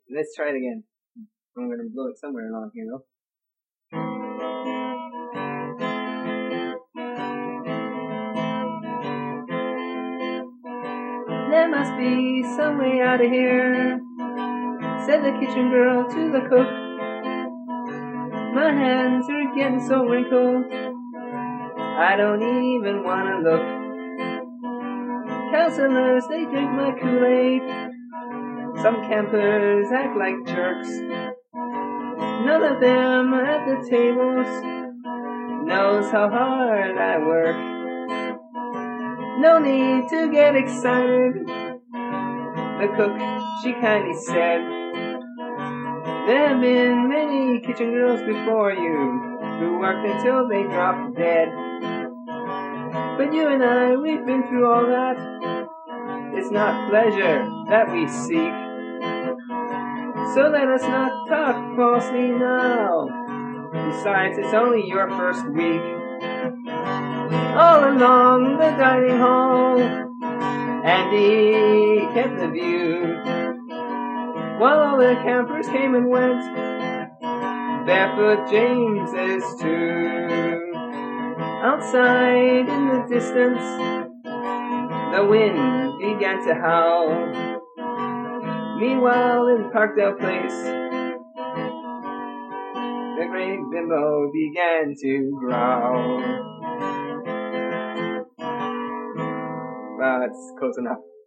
Let's try it again. I'm gonna blow it somewhere along here, though. There must be some way out of here, said the kitchen girl to the cook. My hands are getting so wrinkled, I don't even wanna look. Counselors, they drink my Kool-Aid. Some campers act like jerks. None of them at the tables knows how hard I work. No need to get excited, the cook, she kindly said. There have been many kitchen girls before you who worked until they dropped dead. But you and I, we've been through all that. It's not pleasure that we seek. So let us not talk falsely now. Besides, it's only your first week. All along the dining hall, Andy kept the view, while all the campers came and went. Barefoot James is too. Outside in the distance, the wind began to howl. Meanwhile in Parkdale Place, the great bimbo began to growl. Wow, that's close enough.